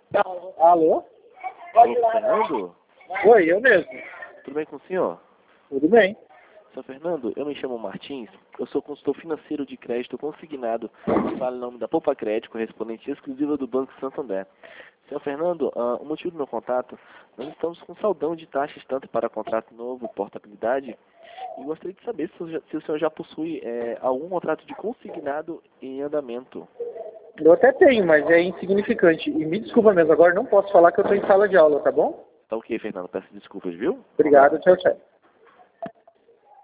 Alô? Alô, Fernando? Oi, eu mesmo. Tudo bem com o senhor? Tudo bem. Senhor Fernando, eu me chamo Martins, eu sou consultor financeiro de crédito consignado, falo em nome da Poupa Crédito, correspondente exclusiva do Banco Santander. Senhor Fernando, o motivo do meu contato, nós estamos com saldão de taxas tanto para contrato novo, portabilidade, e gostaria de saber se o senhor já possui algum contrato de consignado em andamento. Eu até tenho, mas é insignificante. E me desculpa mesmo, agora não posso falar que eu estou em sala de aula, tá bom? Tá ok, Fernando, peço desculpas, viu? Obrigado, tchau, tchau.